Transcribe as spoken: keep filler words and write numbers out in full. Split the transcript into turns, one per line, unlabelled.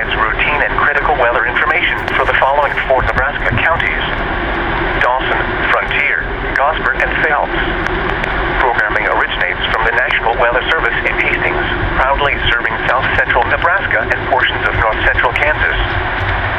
provides routine and critical weather information for the following four Nebraska counties: Dawson, Frontier, Gosford, and Phelps. Programming originates from the National Weather Service in Hastings, proudly serving south central Nebraska and portions of